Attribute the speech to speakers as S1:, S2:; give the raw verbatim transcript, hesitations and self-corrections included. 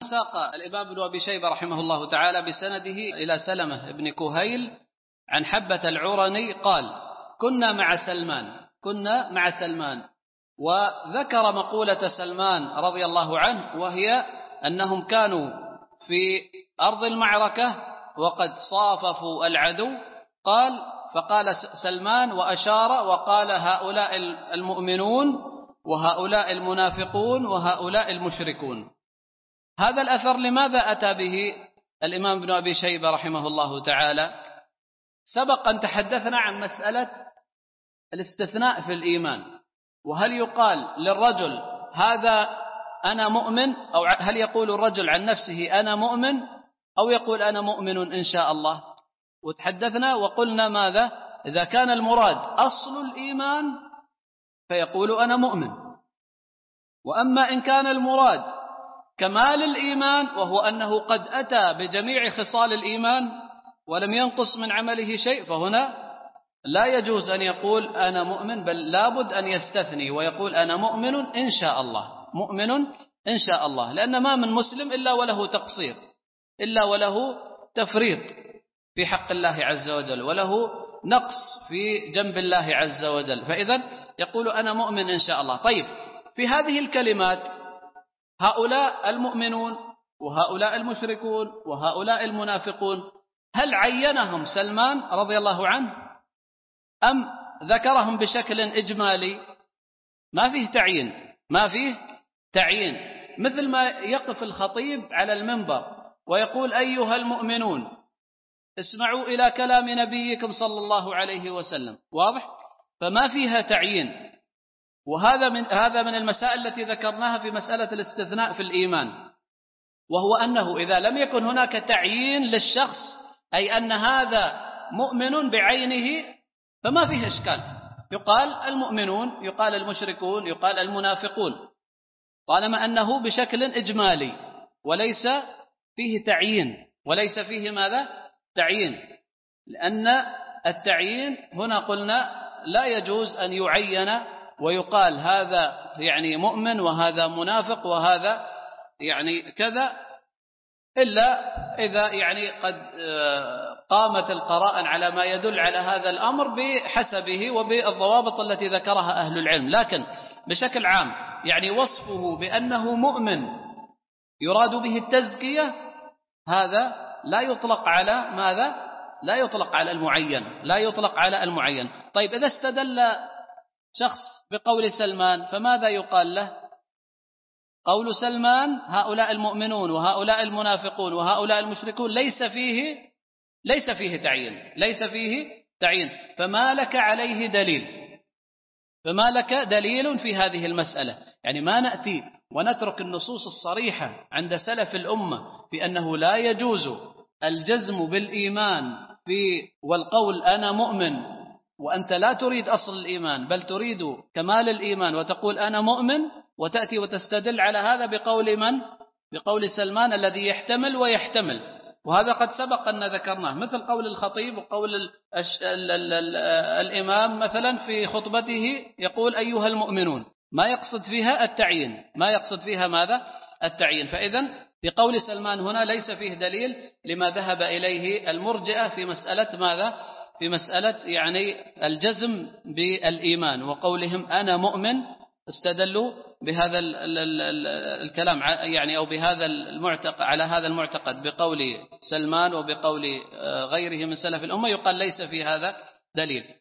S1: ساق الإمام ابن أبي شيبة رحمه الله تعالى بسنده إلى سلمة بن كهيل عن حبة العرني قال: كنا مع سلمان كنا مع سلمان وذكر مقولة سلمان رضي الله عنه، وهي أنهم كانوا في أرض المعركة وقد صاففوا العدو. قال: فقال سلمان وأشار وقال: هؤلاء المؤمنون وهؤلاء المنافقون وهؤلاء المشركون. هذا الأثر لماذا أتى به الإمام ابن أبي شيبة رحمه الله تعالى؟ سبق أن تحدثنا عن مسألة الاستثناء في الإيمان، وهل يقال للرجل هذا أنا مؤمن، أو هل يقول الرجل عن نفسه أنا مؤمن، أو يقول أنا مؤمن إن شاء الله. وتحدثنا وقلنا ماذا؟ إذا كان المراد أصل الإيمان فيقول أنا مؤمن، وأما إن كان المراد كمال الإيمان وهو أنه قد أتى بجميع خصال الإيمان ولم ينقص من عمله شيء، فهنا لا يجوز أن يقول أنا مؤمن، بل لابد أن يستثني ويقول أنا مؤمن إن شاء الله، مؤمن إن شاء الله، لأن ما من مسلم إلا وله تقصير، إلا وله تفريط في حق الله عز وجل، وله نقص في جنب الله عز وجل، فإذا يقول أنا مؤمن إن شاء الله. طيب، في هذه الكلمات هؤلاء المؤمنون وهؤلاء المشركون وهؤلاء المنافقون، هل عينهم سلمان رضي الله عنه أم ذكرهم بشكل إجمالي؟ ما فيه تعيين، ما فيه تعيين، مثل ما يقف الخطيب على المنبر ويقول أيها المؤمنون اسمعوا إلى كلام نبيكم صلى الله عليه وسلم، واضح؟ فما فيها تعيين. وهذا من هذا من المسائل التي ذكرناها في مسألة الاستثناء في الإيمان، وهو أنه إذا لم يكن هناك تعيين للشخص، أي أن هذا مؤمن بعينه، فما فيه إشكال، يقال المؤمنون، يقال المشركون، يقال المنافقون، طالما أنه بشكل إجمالي وليس فيه تعيين، وليس فيه ماذا؟ تعيين. لأن التعيين هنا قلنا لا يجوز أن يعين ويقال هذا يعني مؤمن وهذا منافق وهذا يعني كذا، إلا إذا يعني قد قامت القرائن على ما يدل على هذا الأمر بحسبه وبالضوابط التي ذكرها أهل العلم. لكن بشكل عام يعني وصفه بأنه مؤمن يراد به التزكية، هذا لا يطلق على ماذا؟ لا يطلق على المعين، لا يطلق على المعين. طيب، إذا استدل شخص بقول سلمان فماذا يقال له؟ قول سلمان هؤلاء المؤمنون وهؤلاء المنافقون وهؤلاء المشركون ليس فيه ليس فيه تعيين، ليس فيه تعيين، فما لك عليه دليل؟ فما لك دليل في هذه المسألة؟ يعني ما نأتي ونترك النصوص الصريحة عند سلف الأمة في أنه لا يجوز الجزم بالإيمان في والقول أنا مؤمن، وأنت لا تريد أصل الإيمان بل تريد كمال الإيمان وتقول أنا مؤمن، وتأتي وتستدل على هذا بقول من؟ بقول سلمان الذي يحتمل ويحتمل. وهذا قد سبق أن ذكرناه، مثل قول الخطيب وقول ال ال ال ال الإمام مثلا في خطبته يقول أيها المؤمنون، ما يقصد فيها التعيين، ما يقصد فيها ماذا؟ التعيين. فإذن بقول سلمان هنا ليس فيه دليل لما ذهب إليه المرجئة في مسألة ماذا؟ في مسألة يعني الجزم بالإيمان، وقولهم أنا مؤمن استدلوا بهذا ال ال ال الكلام يعني أو بهذا المعتقد، على هذا المعتقد بقول سلمان وبقول غيره من سلف الأمة، يقال ليس في هذا دليل.